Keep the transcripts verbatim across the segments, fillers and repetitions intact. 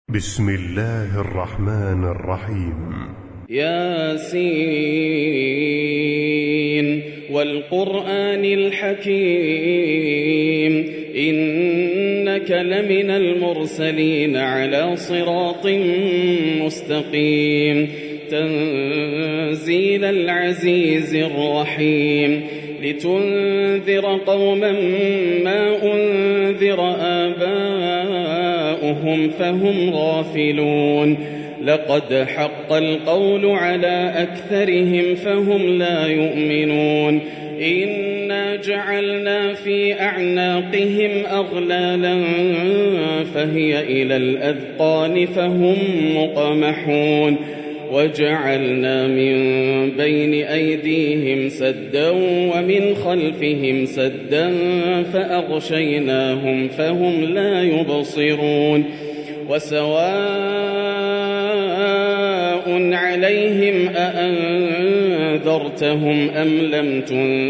بسم الله الرحمن الرحيم. ياسين والقرآن الحكيم إنك لمن المرسلين على صراط مستقيم تنزيل العزيز الرحيم لتنذر قوما ما أنذر آباؤهم فهم غافلون لقد حق القول على أكثرهم فهم لا يؤمنون إنا جعلنا في أعناقهم أغلالا فهي إلى الأذقان فهم مقمحون وجعلنا من بين أيديهم سدا ومن خلفهم سدا فأغشيناهم فهم لا يبصرون وسواء عليهم أأنذرتهم أم لم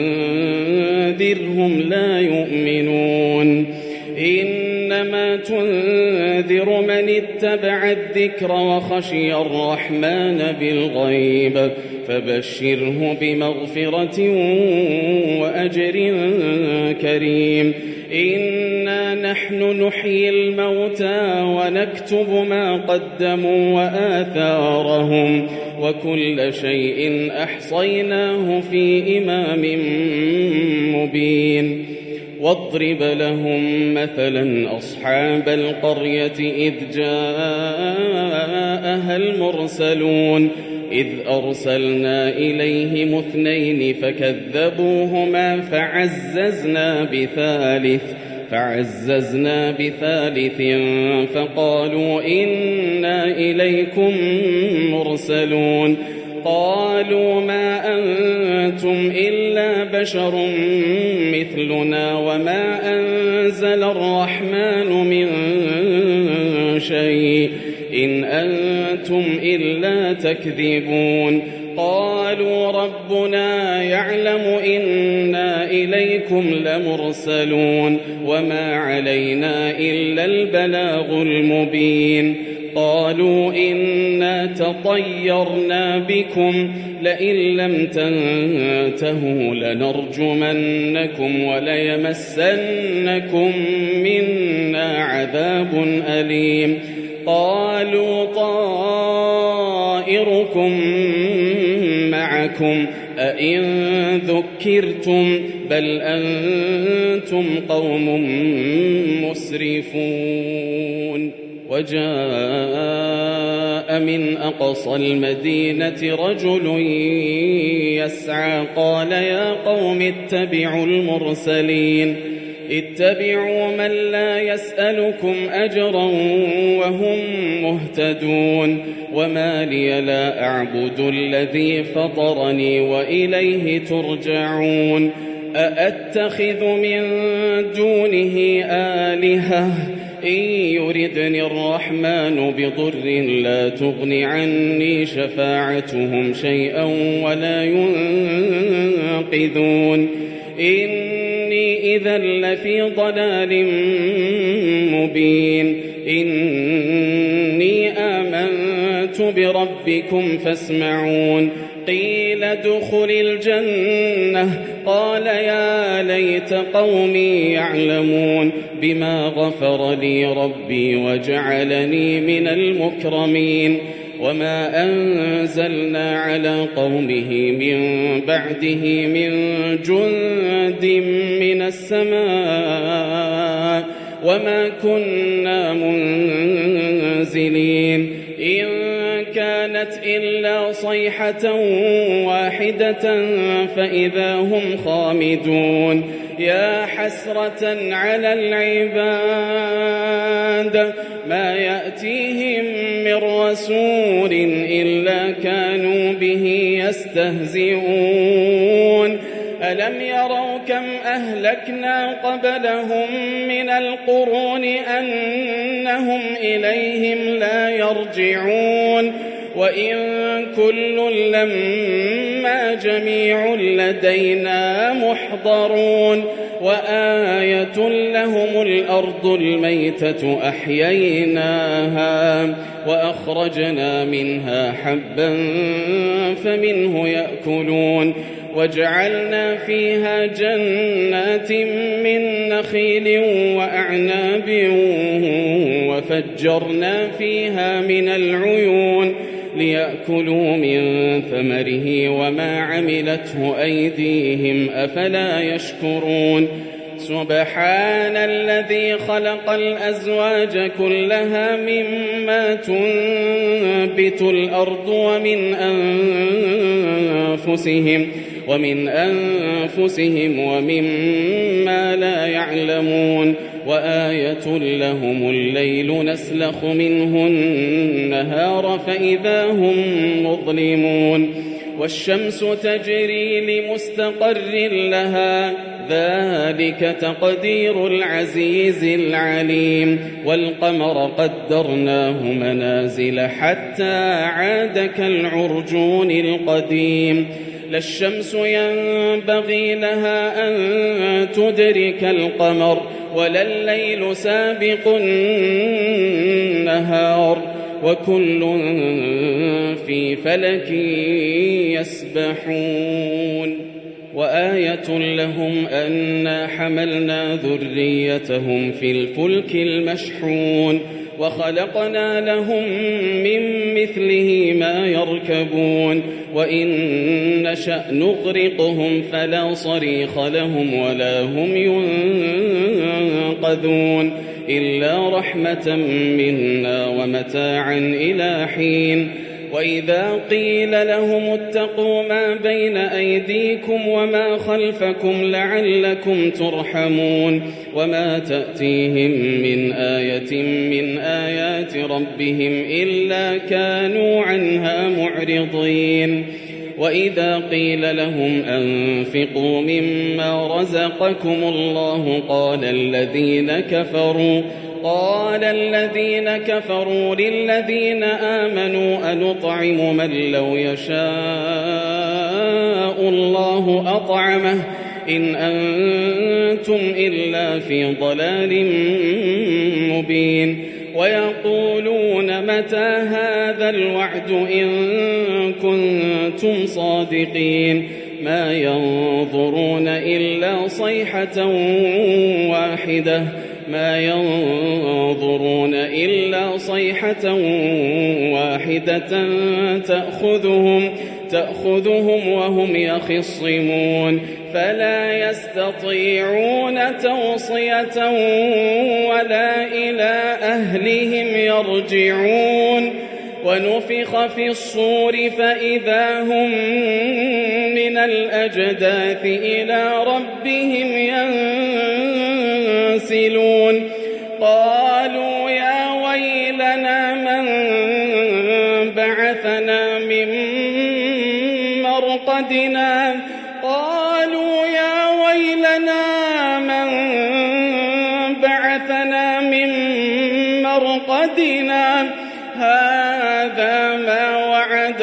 تنذرهم لا يؤمنون إنما تنذر من اتبع الذكر وخشي الرحمن بالغيب فبشره بمغفرة وأجر كريم إنا نحن نحيي الموتى ونكتب ما قدموا وآثارهم وكل شيء أحصيناه في إمام مبين واضرب لهم مثلا أصحاب القرية إذ جاءها المرسلون إذ أرسلنا إليهم اثنين فكذبوهما فعززنا بثالث فعززنا بثالث فقالوا إنا إليكم مرسلون قالوا ما أنتم إلا بشر مثلنا وما أنزل الرحمن من شيء إن أنتم إلا تكذبون قالوا ربنا يعلم إنا إليكم لمرسلون وما علينا إلا البلاغ المبين قالوا إنا تطيرنا بكم لئن لم تنتهوا لنرجمنكم وليمسنكم منا عذاب أليم قالوا طائركم معكم أئن ذكرتم بل أنتم قوم مسرفون وجاء من أقصى المدينة رجل يسعى قال يا قوم اتبعوا المرسلين اتبعوا من لا يسألكم أجرا وهم مهتدون وما لي لا أعبد الذي فطرني وإليه ترجعون أأتخذ من دونه آلهة إن يردني الرحمن بضر لا تغن عني شفاعتهم شيئا ولا ينقذون إني إذا لفي ضلال مبين إني آمنت بربكم فاسمعون قيل ادخل الجنة قال يا ليت قومي يعلمون بما غفر لي ربي وجعلني من المكرمين وما أنزلنا على قومه من بعده من جند من السماء وما كنا منزلين إن كانت إلا صيحة واحدة فإذا هم خامدون يا حسرة على العباد ما يأتيهم من رسول إلا كانوا به يستهزئون ألم يروا كم أهلكنا قبلهم من القرون أنهم إليهم لا يرجعون وإن كل لما جميع لدينا محضرون وآية لهم الأرض الميتة أحييناها وأخرجنا منها حبا فمنه يأكلون وجعلنا فيها جنات من نخيل وأعناب وفجرنا فيها من العيون ليأكلوا من ثمره وما عملته أيديهم أفلا يشكرون سبحان الذي خلق الأزواج كلها مما تنبت الأرض ومن أنفسهم ومن أنفسهم ومما لا يعلمون وآية لهم الليل نسلخ منه النهار فإذا هم مظلمون والشمس تجري لمستقر لها ذلك تقدير العزيز العليم والقمر قدرناه منازل حتى عاد كالعرجون القديم لا الشمس ينبغي لها أن تدرك القمر ولا الليل سابق النهار وكل في فلك يسبحون وآية لهم أنا حملنا ذريتهم في الفلك المشحون وخلقنا لهم من مثله ما يركبون وإن نشأ نغرقهم فلا صريخ لهم ولا هم ينقذون إلا رحمة منا ومتاعا إلى حين وإذا قيل لهم اتقوا ما بين أيديكم وما خلفكم لعلكم ترحمون وما تأتيهم من آية من آيات ربهم إلا كانوا عنها معرضين وإذا قيل لهم أنفقوا مما رزقكم الله قال الذين كفروا قال الذين كفروا للذين آمنوا أنطعم من لو يشاء الله أطعمه إن أنتم إلا في ضلال مبين ويقولون متى هذا الوعد إن كنتم صادقين ما ينظرون إلا صيحة واحدة ما ينظرون إلا صيحة واحدة تأخذهم تأخذهم وهم يخصمون فلا يستطيعون توصية ولا إلى أهلهم يرجعون ونفخ في الصور فإذا هم من الأجداث إلى ربهم ينسلون قالوا يا ويلنا من بعثنا من مرقدنا قالوا يا ويلنا من بعثنا من مرقدنا هذا ما وعد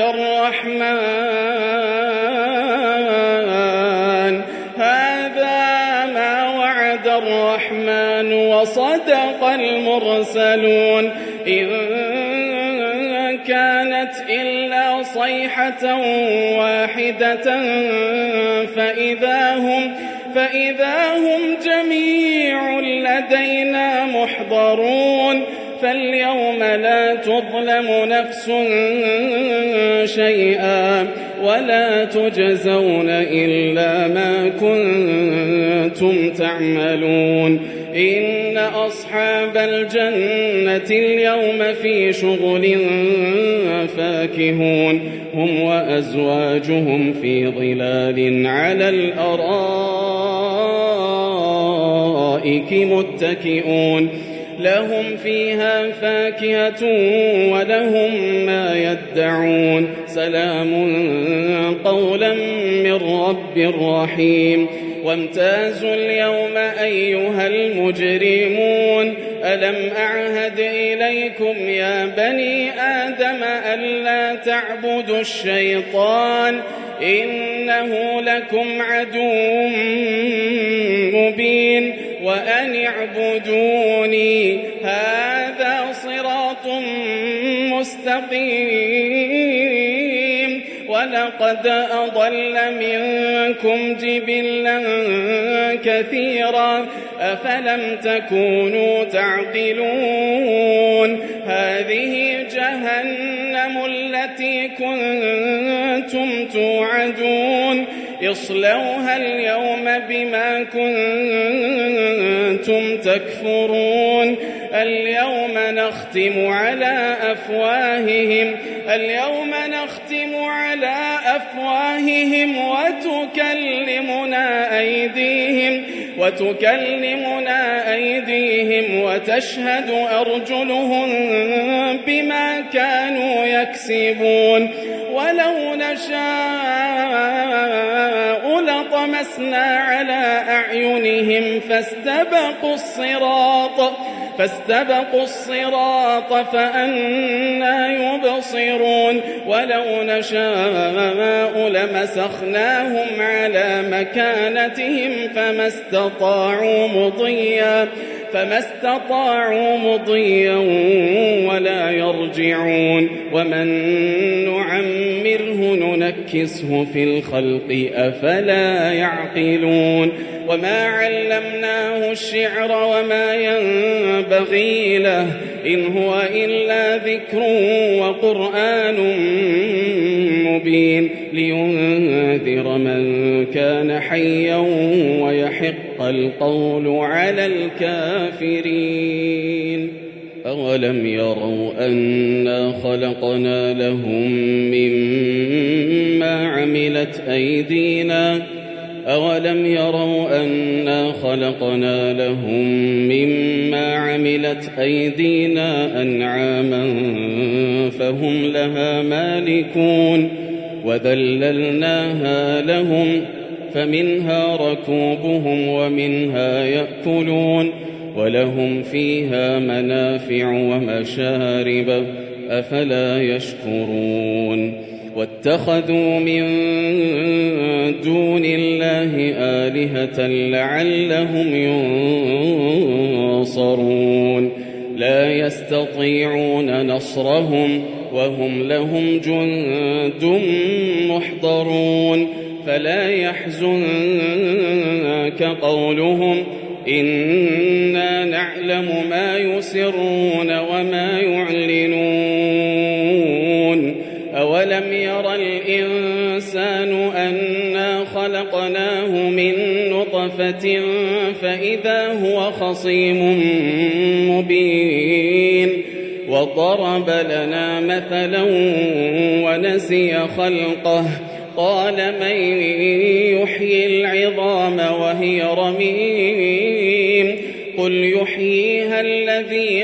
الرحمن هذا ما وعد الرحمن وصدق المرسلون إن كانت إلا صيحة واحدة فإذا هم فإذا هم جميع لدينا محضرون فاليوم لا تظلم نفس شيئا ولا تجزون إلا ما كنتم تعملون إن أصحاب الجنة اليوم في شغل فاكهون هم وأزواجهم في ظلال على الأرائك متكئون لهم فيها فاكهة ولهم ما يدعون سلام قولا من رب رحيم وامتازوا اليوم أيها المجرمون ألم أعهد إليكم يا بني آدم ألا تعبدوا الشيطان إنه لكم عدو مبين وأن اعبدوني هذا صراط مستقيم ولقد أضل منكم جبلا كثيرا أفلم تكونوا تعقلون هذه جهنم التي كنتم توعدون اصلوها اليوم بما كنتم تكفرون اليوم نختم على أفواههم اليوم نختم على أفواههم وتكلمنا أيديهم وتكلمنا أيديهم وتشهد أرجلهم بما كانوا يكسبون ولو نشاء لطمسنا على أعينهم فاستبقوا الصراط فاستبقوا الصراط فأنى يبصرون ولو نشاء لمسخناهم على مكانتهم فما استطاعوا مضيا فما استطاعوا مضيا ولا يرجعون ومن نعمره ننكسه في الخلق أفلا يعقلون وما علمناه الشعر وما ينبغي له إن هو إلا ذكر وقرآن مبين لينذر من كان حيا ويحق القول على الكافرين أولم يروا أنا خلقنا لهم مما عملت أيدينا أولم يروا أنا خلقنا لهم مما عملت أيدينا أنعاما فهم لها مالكون وذللناها لهم فمنها ركوبهم ومنها يأكلون ولهم فيها منافع ومشارب أفلا يشكرون واتخذوا من دون الله آلهة لعلهم ينصرون لا يستطيعون نصرهم وهم لهم جند محضرون فلا يحزنك قولهم إنا نعلم ما يسرون وما يعلنون أولم ير الإنسان أنا خلقناه من نطفة فإذا هو خصيم مبين وضرب لنا مثلا ونسي خلقه قال من يحيي العظام وهي رميم قل يحييها الذي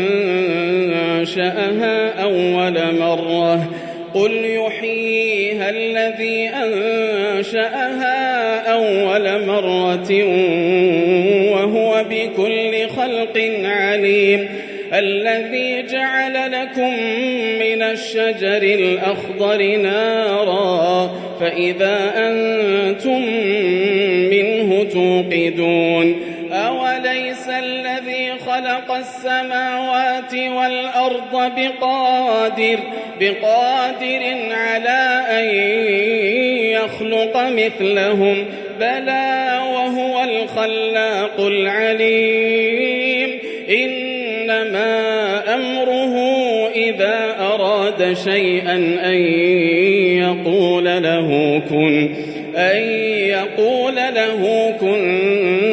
أنشأها أول مرة قل يحييها الذي أنشأها أول مرة وهو بكل خلق عليم الذي جعل لكم من الشجر الأخضر نارا فإذا أنتم منه توقدون أوليس الذي خلق السماوات والأرض بقادر بقادر على أن يخلق مثلهم بلى وهو الخلاق العليم إنما أمره إذا أراد شيئا أن يقول له كن أن يقول له كن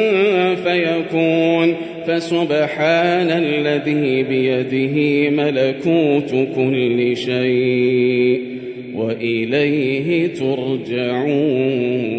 فيكون فسبحان الذي بيده ملكوت كل شيء وإليه ترجعون.